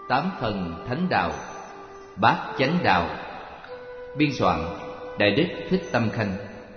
Tám phần thánh đạo, bát chánh đạo. Biên soạn Đại đức Thích Tâm Khanh.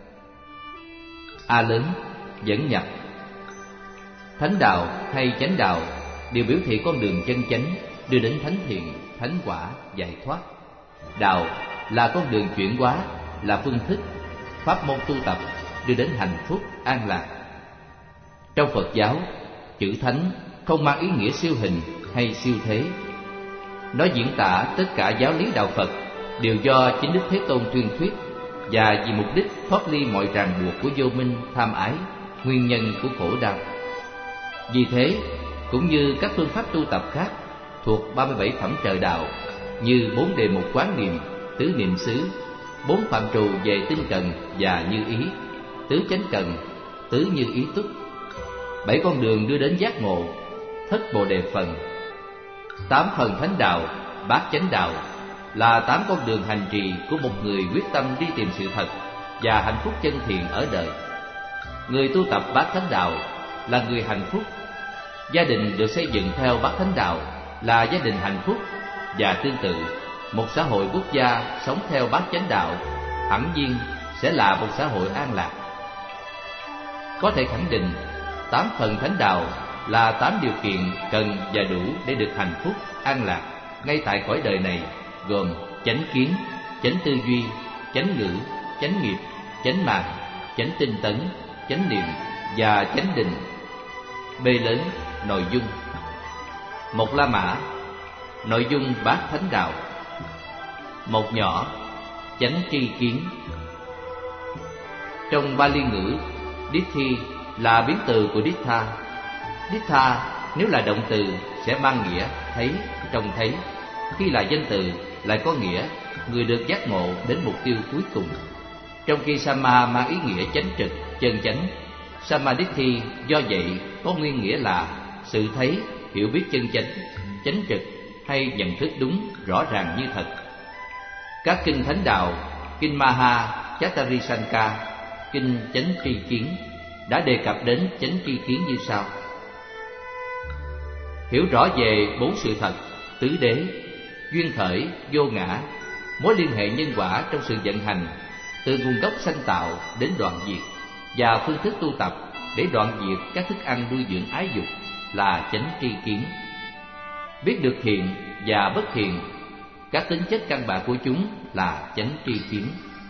A lớn dẫn nhập. Thánh đạo hay chánh đạo đều biểu thị con đường chân chánh đưa đến thánh thiện, thánh quả, giải thoát. Đạo là con đường chuyển hóa, là phương thức, pháp môn tu tập đưa đến hạnh phúc, an lạc. Trong Phật giáo, chữ thánh không mang ý nghĩa siêu hình hay siêu thế. Nó diễn tả tất cả giáo lý đạo Phật đều do chính Đức Thế Tôn tuyên thuyết, và vì mục đích thoát ly mọi ràng buộc của vô minh, tham ái, nguyên nhân của khổ đau. Vì thế, cũng như các phương pháp tu tập khác thuộc 37 phẩm trời đạo như 4 đề mục quán niệm, tứ niệm xứ, 4 phạm trù về tinh cần và như ý, tứ chánh cần, tứ như ý túc, 7 con đường đưa đến giác ngộ, thất bồ đề phần, 8 phần thánh đạo, bát chánh đạo là 8 con đường hành trì của một người quyết tâm đi tìm sự thật và hạnh phúc chân thiện ở đời. Người tu tập bát thánh đạo là người hạnh phúc. Gia đình được xây dựng theo bát thánh đạo là gia đình hạnh phúc, và tương tự, một xã hội quốc gia sống theo bát chánh đạo hẳn nhiên sẽ là một xã hội an lạc. Có thể khẳng định 8 phần thánh đạo là 8 điều kiện cần và đủ để được hạnh phúc, an lạc ngay tại cõi đời này, gồm chánh kiến, chánh tư duy, chánh ngữ, chánh nghiệp, chánh mạng, chánh tinh tấn, chánh niệm và chánh định. B lớn nội dung. Một La Mã, nội dung bát thánh đạo. Một nhỏ, chánh tri kiến. Trong Pali ngữ, Dithi là biến từ của Dittha. Dittha nếu là động từ sẽ mang nghĩa thấy, trông thấy. Khi là danh từ lại có nghĩa người được giác ngộ đến mục tiêu cuối cùng. Trong khi Samma mang ý nghĩa chánh trực, chân chánh, Samadhi do vậy có nguyên nghĩa là sự thấy, hiểu biết chân chánh, chánh trực hay nhận thức đúng, rõ ràng như thật. Các kinh thánh đạo, kinh Maha Chattarisanka, kinh chánh tri kiến đã đề cập đến chánh tri kiến như sau: hiểu rõ về 4 sự thật, tứ đế, duyên khởi, vô ngã, mối liên hệ nhân quả trong sự vận hành, từ nguồn gốc sanh tạo đến đoạn diệt, và phương thức tu tập để đoạn diệt các thức ăn nuôi dưỡng ái dục là chánh tri kiến. Biết được thiện và bất thiện, các tính chất căn bản của chúng là chánh tri kiến.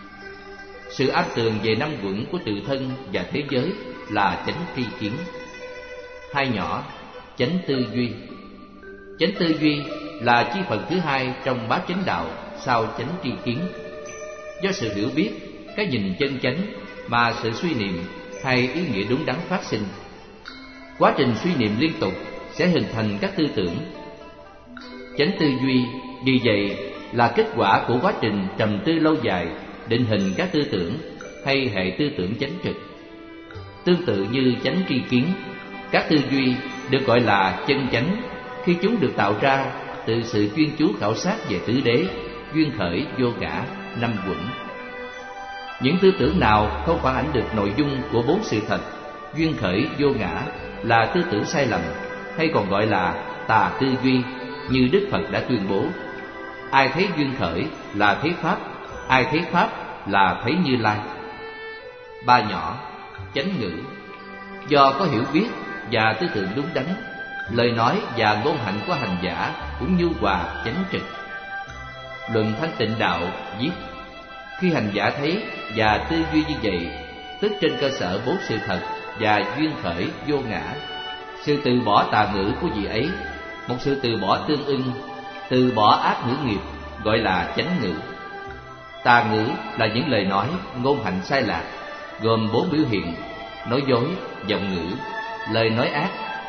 Sự am tường về 5 quẩn của tự thân và thế giới là chánh tri kiến. Hai nhỏ, chánh tư duy. Chánh tư duy là chi phần thứ hai trong bát chánh đạo sau chánh tri kiến. Do sự hiểu biết, cái nhìn chân chánh mà sự suy niệm hay ý nghĩa đúng đắn phát sinh. Quá trình suy niệm liên tục sẽ hình thành các tư tưởng. Chánh tư duy vì vậy là kết quả của quá trình trầm tư lâu dài định hình các tư tưởng hay hệ tư tưởng chánh trực. Tương tự như chánh tri kiến, các tư duy được gọi là chân chánh khi chúng được tạo ra từ sự chuyên chú khảo sát về tứ đế, duyên khởi, vô ngã, 5 quẩn. Những tư tưởng nào không phản ảnh được nội dung của 4 sự thật, duyên khởi, vô ngã là tư tưởng sai lầm, hay còn gọi là tà tư duy, như Đức Phật đã tuyên bố: ai thấy duyên khởi là thấy pháp, ai thấy pháp là thấy Như Lai. Ba nhỏ, chánh ngữ. Do có hiểu biết và tư tưởng đúng đắn, lời nói và ngôn hạnh của hành giả cũng nhu hòa, chánh trực. Luận Thanh Tịnh Đạo viết: khi hành giả thấy và tư duy như vậy, tức trên cơ sở 4 sự thật và duyên khởi, vô ngã, sự từ bỏ tà ngữ của vị ấy, một sự từ bỏ tương ưng, từ bỏ ác ngữ nghiệp, gọi là chánh ngữ. Tà ngữ là những lời nói, ngôn hạnh sai lạc, gồm 4 biểu hiện: nói dối, vọng ngữ, lời nói ác,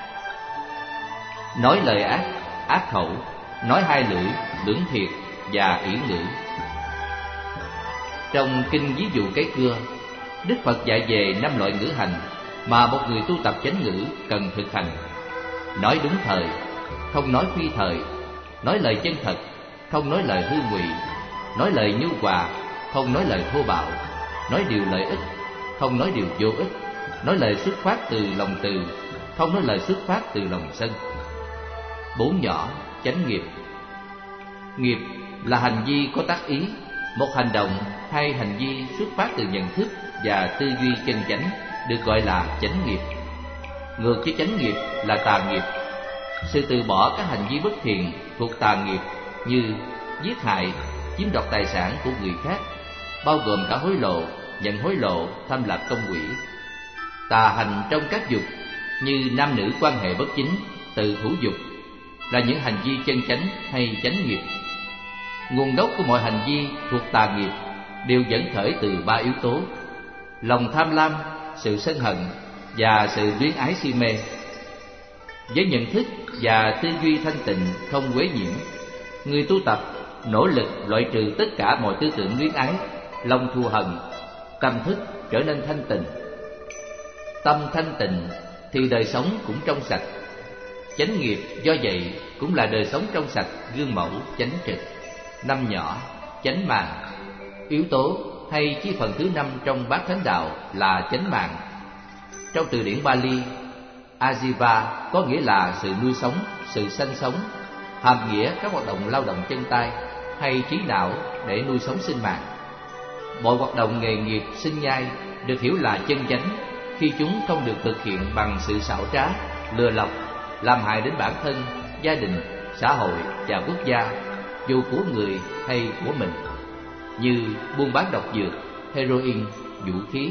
nói lời ác, ác khẩu, nói hai lưỡi, lưỡng thiệt và ỷ ngữ. Trong kinh ví dụ cái cưa, Đức Phật dạy về 5 loại ngữ hành mà một người tu tập chánh ngữ cần thực hành: nói đúng thời, không nói phi thời, nói lời chân thật, không nói lời hư ngụy, nói lời nhu hòa, không nói lời thô bạo, nói điều lợi ích, không nói điều vô ích, nói lời xuất phát từ lòng từ, không nói lời xuất phát từ lòng sân. 4 nhỏ, chánh nghiệp. Nghiệp là hành vi có tác ý, một hành động hay hành vi xuất phát từ nhận thức và tư duy chân chánh được gọi là chánh nghiệp. Ngược với chánh nghiệp là tà nghiệp. Sự từ bỏ các hành vi bất thiện thuộc tà nghiệp như giết hại, chiếm đoạt tài sản của người khác, bao gồm cả hối lộ, nhận hối lộ, tham lạc công quỹ. Tà hành trong các dục như nam nữ quan hệ bất chính, tự thủ dục là những hành vi chân chánh hay chánh nghiệp. Nguồn gốc của mọi hành vi thuộc tà nghiệp đều dẫn khởi từ ba yếu tố: lòng tham lam, sự sân hận và sự luyến ái si mê. Với nhận thức và tư duy thanh tịnh không quấy nhiễm, người tu tập nỗ lực loại trừ tất cả mọi tư tưởng luyến ái, lòng thù hận, tâm thức trở nên thanh tịnh. Tâm thanh tịnh thì đời sống cũng trong sạch. Chánh nghiệp do vậy cũng là đời sống trong sạch, gương mẫu, chánh trực. Năm nhỏ, chánh mạng. Yếu tố hay chi phần thứ 5 trong bát thánh đạo là chánh mạng. Trong từ điển Pali, Ajiva có nghĩa là sự nuôi sống, sự sanh sống, hàm nghĩa các hoạt động lao động chân tay hay trí não để nuôi sống sinh mạng. Mọi hoạt động nghề nghiệp sinh nhai được hiểu là chân chánh khi chúng không được thực hiện bằng sự xảo trá, lừa lọc, làm hại đến bản thân, gia đình, xã hội và quốc gia, dù của người hay của mình, như buôn bán độc dược, heroin, vũ khí.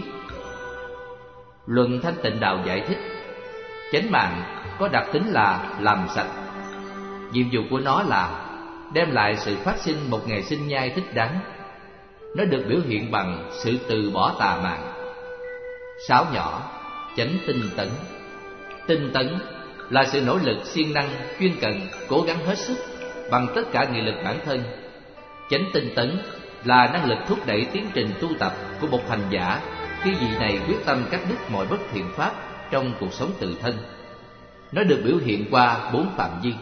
Luận Thanh Tịnh Đạo giải thích, chánh mạng có đặc tính là làm sạch. Nhiệm vụ của nó là đem lại sự phát sinh một ngày sinh nhai thích đáng. Nó được biểu hiện bằng sự từ bỏ tà mạng. Sáu nhỏ, chánh tinh tấn. Tinh tấn là sự nỗ lực siêng năng, chuyên cần, cố gắng hết sức bằng tất cả nghị lực bản thân. Chánh tinh tấn là năng lực thúc đẩy tiến trình tu tập của một hành giả khi vị này quyết tâm cắt đứt mọi bất thiện pháp trong cuộc sống tự thân. Nó được biểu hiện qua 4 phạm vi: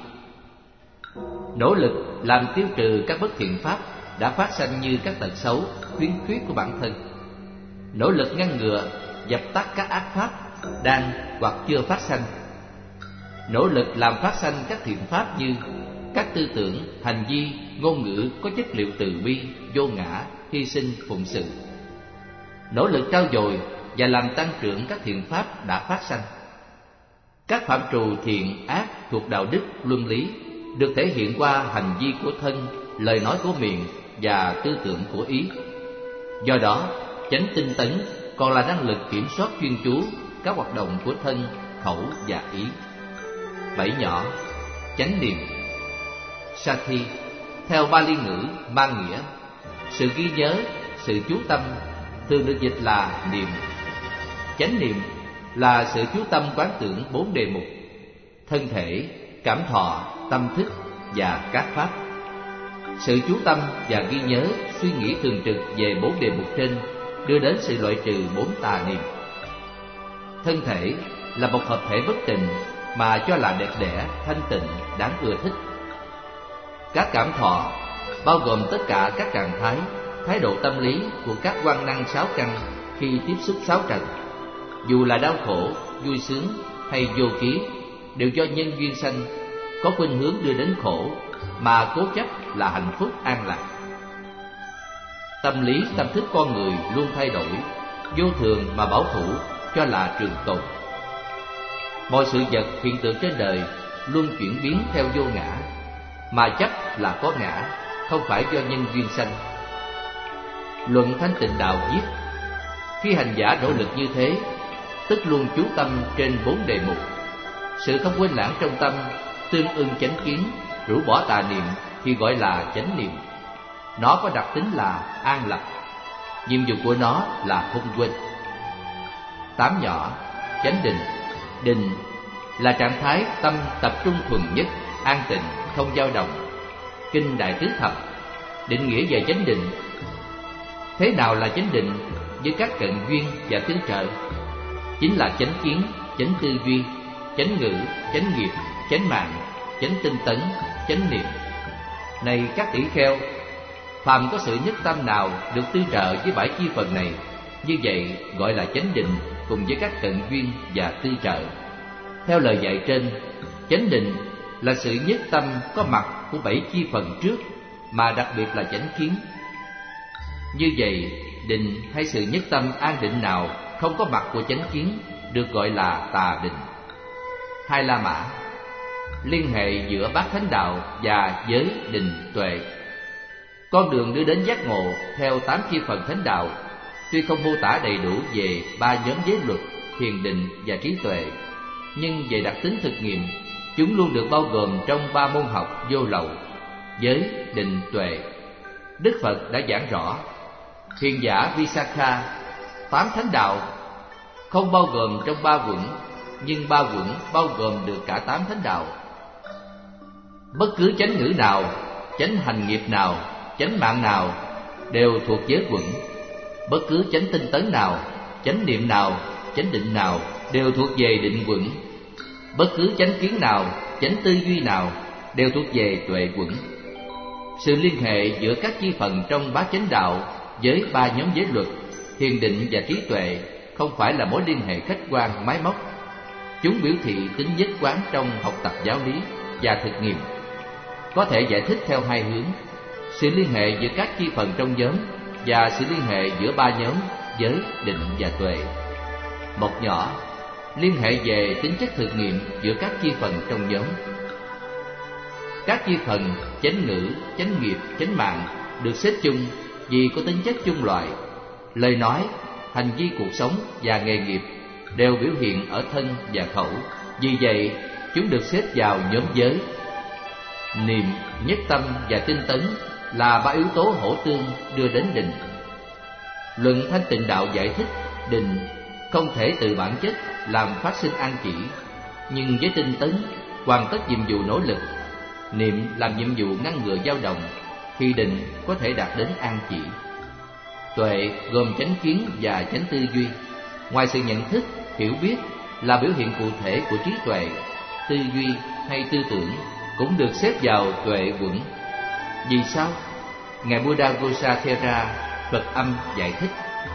nỗ lực làm tiêu trừ các bất thiện pháp đã phát sanh như các tật xấu, khiếm khuyết của bản thân; nỗ lực ngăn ngừa, dập tắt các ác pháp đang hoặc chưa phát sanh; nỗ lực làm phát sanh các thiện pháp như các tư tưởng, hành vi, ngôn ngữ có chất liệu từ bi, vô ngã, hy sinh, phụng sự; nỗ lực trau dồi và làm tăng trưởng các thiện pháp đã phát sanh. Các phạm trù thiện, ác thuộc đạo đức, luân lý được thể hiện qua hành vi của thân, lời nói của miệng và tư tưởng của ý. Do đó, chánh tinh tấn còn là năng lực kiểm soát chuyên chú các hoạt động của thân, khẩu và ý. 7 nhỏ, chánh niệm. Sati theo Pali ngữ mang nghĩa sự ghi nhớ, sự chú tâm, thường được dịch là niệm. Chánh niệm là sự chú tâm quán tưởng 4 đề mục: thân thể, cảm thọ, tâm thức và các pháp. Sự chú tâm và ghi nhớ, suy nghĩ thường trực về 4 đề mục trên đưa đến sự loại trừ 4 tà niệm. Thân thể là một hợp thể bất tịnh mà cho là đẹp đẽ, thanh tịnh, đáng ưa thích. Các cảm thọ bao gồm tất cả các trạng thái, thái độ tâm lý của các quan năng 6 căn khi tiếp xúc 6 trần, dù là đau khổ, vui sướng hay vô ký, đều do nhân duyên sanh, có khuynh hướng đưa đến khổ mà cố chấp là hạnh phúc an lạc. Tâm lý, tâm thức con người luôn thay đổi, vô thường mà bảo thủ cho là trường tồn. Mọi sự vật, hiện tượng trên đời luôn chuyển biến theo vô ngã, mà chấp là có ngã, không phải do nhân duyên sanh. Luận Thanh Tịnh Đạo viết, khi hành giả nỗ lực như thế, tức luôn chú tâm trên 4 đề mục. Sự không quên lãng trong tâm tương ưng chánh kiến, rũ bỏ tà niệm thì gọi là chánh niệm. Nó có đặc tính là an lạc. Nhiệm vụ của nó là không quên. 8 nhỏ, chánh định. Định là trạng thái tâm tập trung thuần nhất, an tịnh, không dao động. Kinh Đại Tứ Thập định nghĩa về chánh định. Thế nào là chánh định với các cận duyên và tương trợ? Chính là chánh kiến, chánh tư duy, chánh ngữ, chánh nghiệp, chánh mạng, chánh tinh tấn, chánh niệm. Này các tỷ kheo, phàm có sự nhất tâm nào được tư trợ với 7 chi phần này, như vậy gọi là chánh định cùng với các cận duyên và tư trợ. Theo lời dạy trên, chánh định là sự nhất tâm có mặt của 7 chi phần trước mà đặc biệt là chánh kiến. Như vậy, định hay sự nhất tâm an định nào không có mặt của chánh kiến được gọi là tà định. Hai La Mã liên hệ giữa bát thánh đạo và giới định tuệ. Con đường đưa đến giác ngộ theo 8 chi phần thánh đạo tuy không mô tả đầy đủ về 3 nhóm giới luật, thiền định và trí tuệ, nhưng về đặc tính thực nghiệm, chúng luôn được bao gồm trong 3 môn học vô lậu: giới, định, tuệ. Đức Phật đã giảng rõ: thiền giả Visakha, 8 thánh đạo không bao gồm trong 3 quẩn, nhưng 3 quẩn bao gồm được cả 8 thánh đạo. Bất cứ chánh ngữ nào, chánh hành nghiệp nào, chánh mạng nào đều thuộc giới quẩn. Bất cứ chánh tinh tấn nào, chánh niệm nào, chánh định nào đều thuộc về định quẩn. Bất cứ chánh kiến nào, chánh tư duy nào đều thuộc về tuệ quẩn. Sự liên hệ giữa các chi phần trong bát chánh đạo với 3 nhóm giới luật, thiền định và trí tuệ không phải là mối liên hệ khách quan máy móc. Chúng biểu thị tính nhất quán trong học tập giáo lý và thực nghiệm. Có thể giải thích theo 2 hướng: sự liên hệ giữa các chi phần trong nhóm và sự liên hệ giữa 3 nhóm giới, định và tuệ. Một nhỏ, liên hệ về tính chất thực nghiệm giữa các chi phần trong nhóm. Các chi phần chánh ngữ, chánh nghiệp, chánh mạng được xếp chung vì có tính chất chung loại. Lời nói, hành vi cuộc sống và nghề nghiệp đều biểu hiện ở thân và khẩu, vì vậy chúng được xếp vào nhóm giới. Niệm, nhất tâm và tinh tấn là 3 yếu tố hỗ tương đưa đến định. Luận Thanh Tịnh Đạo giải thích định không thể từ bản chất làm phát sinh an chỉ, nhưng với tinh tấn hoàn tất nhiệm vụ nỗ lực, niệm làm nhiệm vụ ngăn ngừa dao động, thì định có thể đạt đến an chỉ. Tuệ gồm chánh kiến và chánh tư duy. Ngoài sự nhận thức, hiểu biết là biểu hiện cụ thể của trí tuệ, tư duy hay tư tưởng cũng được xếp vào tuệ quẩn. Vì sao? Ngài Buddha Gosatthera, Phật Âm giải thích: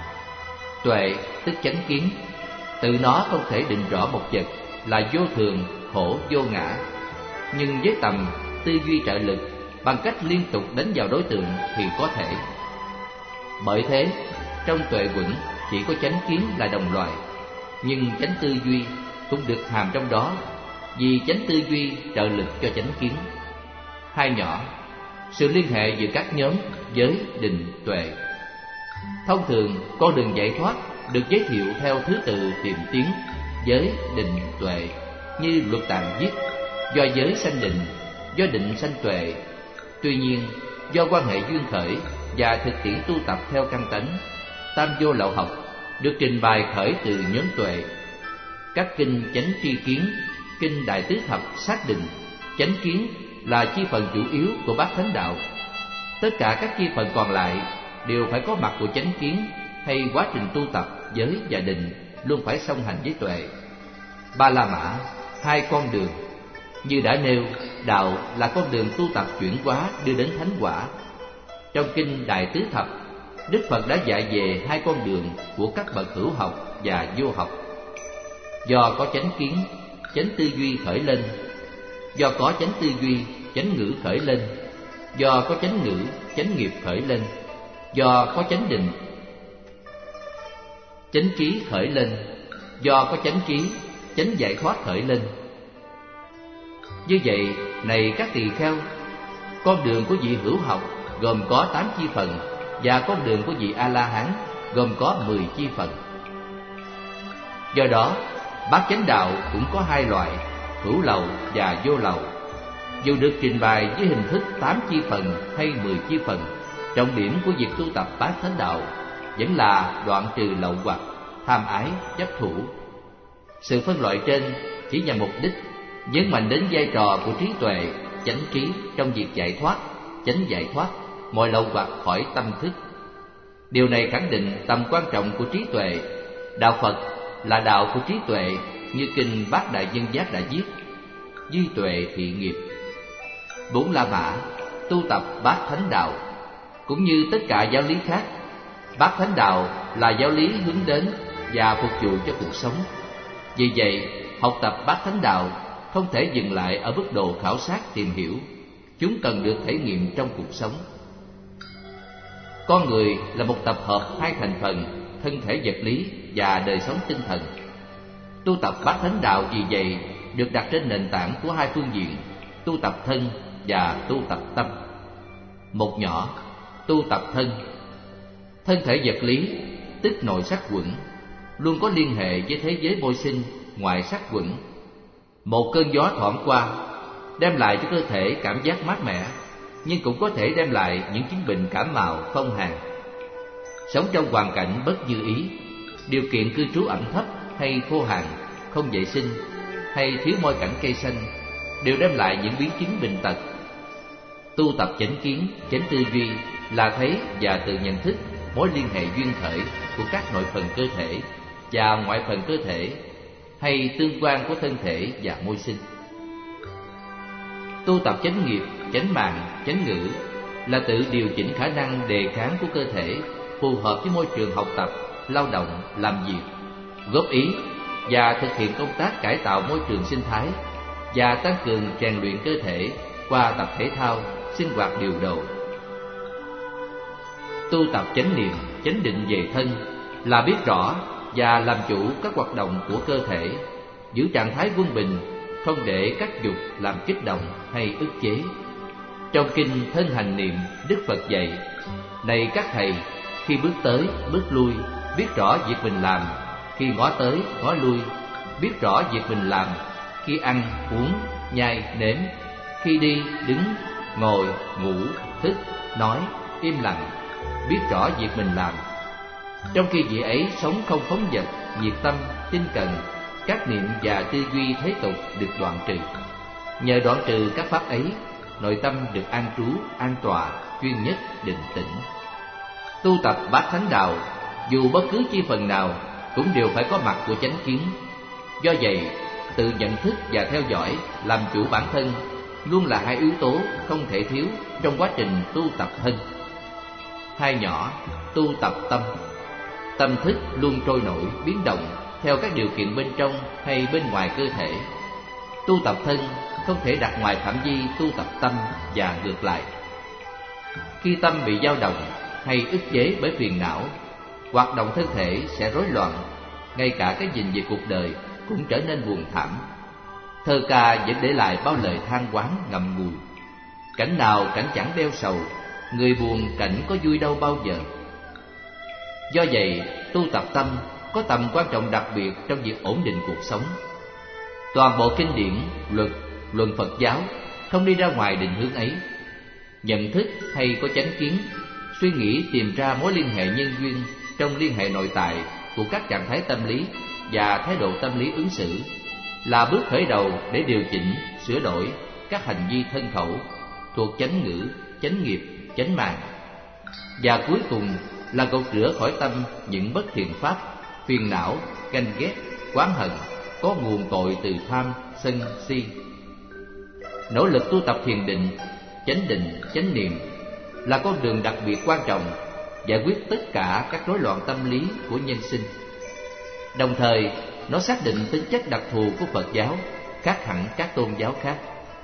tuệ tức chánh kiến, tự nó không thể định rõ một vật là vô thường, khổ, vô ngã, nhưng với tầm tư duy trợ lực, bằng cách liên tục đánh vào đối tượng thì có thể. Bởi thế, trong tuệ quẩn chỉ có chánh kiến là đồng loại, nhưng chánh tư duy cũng được hàm trong đó, vì chánh tư duy trợ lực cho chánh kiến. Hai nhỏ, sự liên hệ giữa các nhóm giới, định, tuệ. Thông thường, con đường giải thoát được giới thiệu theo thứ tự tìm tiến: giới, định, tuệ, như Luật Tạng viết: do giới sanh định, do định sanh tuệ. Tuy nhiên, do quan hệ duyên khởi và thực tiễn tu tập theo căn tánh, Tam Vô Lậu học được trình bày khởi từ nhóm tuệ. Các kinh chánh tri kiến, kinh Đại Tứ Thập xác định chánh kiến là chi phần chủ yếu của bát thánh đạo. Tất cả các chi phần còn lại đều phải có mặt của chánh kiến, hay quá trình tu tập giới và định luôn phải song hành với tuệ. Ba La Mã, 2 con đường. Như đã nêu, đạo là con đường tu tập chuyển hóa đưa đến thánh quả. Trong kinh Đại Tứ Thập, Đức Phật đã dạy về 2 con đường của các bậc hữu học và vô học. Do có chánh kiến, chánh tư duy khởi lên; do có chánh tư duy, chánh ngữ khởi lên; do có chánh ngữ, chánh nghiệp khởi lên; do có chánh định, chánh trí khởi lên; do có chánh trí, chánh giải thoát khởi lên. Như vậy, này các tỳ kheo, con đường của vị hữu học gồm có 8 chi phần, và con đường của vị A-la-hán gồm có 10 chi phần. Do đó, bát chánh đạo cũng có 2 loại: hữu lậu và vô lậu. Dù được trình bày với hình thức 8 chi phần hay 10 chi phần, trọng điểm của việc tu tập bát thánh đạo vẫn là đoạn trừ lậu hoặc, tham ái, chấp thủ. Sự phân loại trên chỉ nhằm mục đích nhấn mạnh đến vai trò của trí tuệ, chánh trí trong việc giải thoát, chánh giải thoát mọi lậu hoặc khỏi tâm thức. Điều này khẳng định tầm quan trọng của trí tuệ. Đạo Phật là đạo của trí tuệ, như kinh Bát Đại Nhân Giác đã viết: duy tuệ thị nghiệp. 4 La Mã tu tập bát thánh đạo. Cũng như tất cả giáo lý khác, bát thánh đạo là giáo lý hướng đến và phục vụ cho cuộc sống. Vì vậy, học tập bát thánh đạo không thể dừng lại ở mức độ khảo sát tìm hiểu. chúng cần được thể nghiệm trong cuộc sống. Con người là một tập hợp hai thành phần, thân thể vật lý và đời sống tinh thần. Tu tập Bát Thánh Đạo vì vậy được đặt trên nền tảng của hai phương diện: tu tập thân và tu tập tâm. Một nhỏ, tu tập thân. Thân thể vật lý, tức nội sắc quẩn, luôn có liên hệ với thế giới vô sinh ngoại sắc quẩn. Một cơn gió thoảng qua đem lại cho cơ thể cảm giác mát mẻ, nhưng cũng có thể đem lại những chứng bệnh cảm mạo, phong hàn. Sống trong hoàn cảnh bất như ý, điều kiện cư trú ẩm thấp hay khô hạn, không vệ sinh hay thiếu môi cảnh cây xanh đều đem lại những biến chứng bệnh tật. Tu tập chánh kiến, chánh tư duy là thấy và tự nhận thức mối liên hệ duyên khởi của các nội phần cơ thể và ngoại phần cơ thể, hay tương quan của thân thể và môi sinh. Tu tập chánh nghiệp, chánh mạng, chánh ngữ là tự điều chỉnh khả năng đề kháng của cơ thể phù hợp với môi trường học tập, lao động, làm việc, góp ý và thực hiện công tác cải tạo môi trường sinh thái và tăng cường rèn luyện cơ thể qua tập thể thao, sinh hoạt điều độ. Tu tập chánh niệm, chánh định về thân là biết rõ và làm chủ các hoạt động của cơ thể, giữ trạng thái quân bình, không để các dục làm kích động hay ức chế. Trong kinh Thân Hành Niệm, Đức Phật dạy: này các thầy, khi bước tới, bước lui, biết rõ việc mình làm; khi ngó tới, ngó lui, biết rõ việc mình làm; khi ăn, uống, nhai, nếm; khi đi, đứng, ngồi, ngủ, thức, nói, im lặng, biết rõ việc mình làm. Trong khi vị ấy sống không phóng dật, nhiệt tâm, tinh cần, các niệm và tư duy thế tục được đoạn trừ. Nhờ đoạn trừ các pháp ấy, nội tâm được an trú, an tọa, chuyên nhất, định tĩnh. Tu tập Bát Thánh Đạo, dù bất cứ chi phần nào cũng đều phải có mặt của chánh kiến. Do vậy, tự nhận thức và theo dõi, làm chủ bản thân luôn là hai yếu tố không thể thiếu trong quá trình tu tập thân. Hai nhỏ, tu tập tâm. Tâm thức luôn trôi nổi, biến động theo các điều kiện bên trong hay bên ngoài cơ thể. Tu tập thân không thể đặt ngoài phạm vi tu tập tâm và ngược lại. Khi tâm bị dao động hay ức chế bởi phiền não, hoạt động thân thể sẽ rối loạn, ngay cả cái nhìn về cuộc đời cũng trở nên buồn thảm. Thơ ca vẫn để lại bao lời than oán ngậm ngùi: cảnh nào cảnh chẳng đeo sầu, người buồn cảnh có vui đâu bao giờ. Do vậy, tu tập tâm có tầm quan trọng đặc biệt trong việc ổn định cuộc sống. Toàn bộ kinh điển, luật, luận Phật giáo không đi ra ngoài định hướng ấy. Nhận thức hay có chánh kiến, suy nghĩ tìm ra mối liên hệ nhân duyên trong liên hệ nội tại của các trạng thái tâm lý và thái độ tâm lý ứng xử là bước khởi đầu để điều chỉnh, sửa đổi các hành vi thân khẩu thuộc chánh ngữ, chánh nghiệp, chánh mạng. Và cuối cùng là gột rửa khỏi tâm những bất thiện pháp, phiền não, ganh ghét, oán hận có nguồn tội từ tham, sân, si. Nỗ lực tu tập thiền định, chánh niệm là con đường đặc biệt quan trọng giải quyết tất cả các rối loạn tâm lý của nhân sinh. Đồng thời, nó xác định tính chất đặc thù của Phật giáo khác hẳn các tôn giáo khác.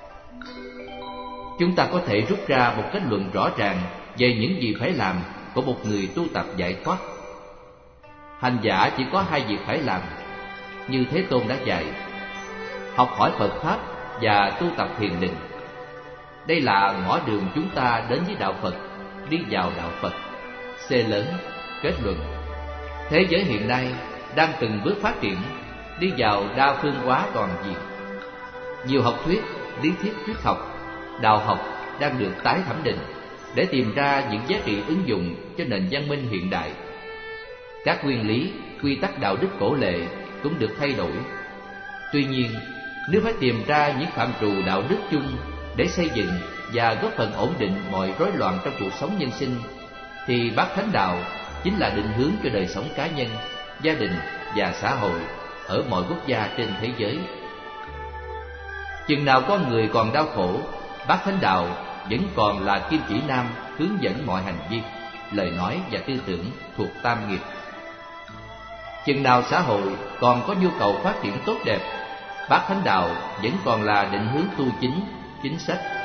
Chúng ta có thể rút ra một kết luận rõ ràng về những gì phải làm của một người tu tập giải thoát. Hành giả chỉ có hai việc phải làm, như Thế Tôn đã dạy: học hỏi Phật Pháp và tu tập thiền định. Đây là ngõ đường chúng ta đến với đạo Phật, đi vào đạo Phật. C lớn, kết luận: thế giới hiện nay đang từng bước phát triển, đi vào đa phương hóa toàn diện. Nhiều học thuyết, lý thuyết triết học, đạo học đang được tái thẩm định để tìm ra những giá trị ứng dụng cho nền văn minh hiện đại. Các nguyên lý, quy tắc đạo đức cổ lệ cũng được thay đổi. Tuy nhiên, nếu phải tìm ra những phạm trù đạo đức chung để xây dựng và góp phần ổn định mọi rối loạn trong cuộc sống nhân sinh, thì Bát Thánh Đạo chính là định hướng cho đời sống cá nhân, gia đình và xã hội ở mọi quốc gia trên thế giới. Chừng nào con người còn đau khổ, Bát Thánh Đạo vẫn còn là kim chỉ nam hướng dẫn mọi hành vi, lời nói và tư tưởng thuộc tam nghiệp. Chừng nào xã hội còn có nhu cầu phát triển tốt đẹp, Bát Thánh Đạo vẫn còn là định hướng tu chính, chính sách,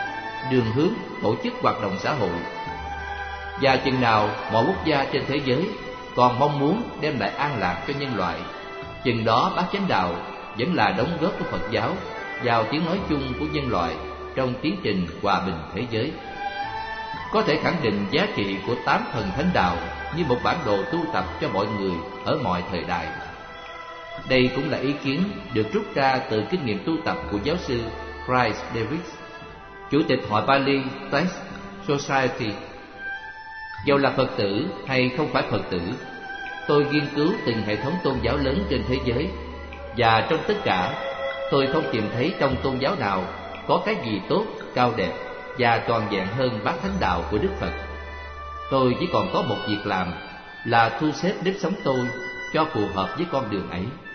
đường hướng tổ chức hoạt động xã hội. Và chừng nào mọi quốc gia trên thế giới còn mong muốn đem lại an lạc cho nhân loại, chừng đó Bát Chánh Đạo vẫn là đóng góp của Phật giáo vào tiếng nói chung của nhân loại trong tiến trình hòa bình thế giới. Có thể khẳng định giá trị của 8 thần thánh đạo như một bản đồ tu tập cho mọi người ở mọi thời đại. Đây cũng là ý kiến được rút ra từ kinh nghiệm tu tập của giáo sư Chris Davis, chủ tịch hội Pali Text Society. Dầu là Phật tử hay không phải Phật tử, tôi nghiên cứu từng hệ thống tôn giáo lớn trên thế giới, và trong tất cả, tôi không tìm thấy trong tôn giáo nào có cái gì tốt, cao đẹp và toàn vẹn hơn Bát Thánh Đạo của Đức Phật. Tôi chỉ còn có một việc làm là thu xếp nếp sống tôi cho phù hợp với con đường ấy.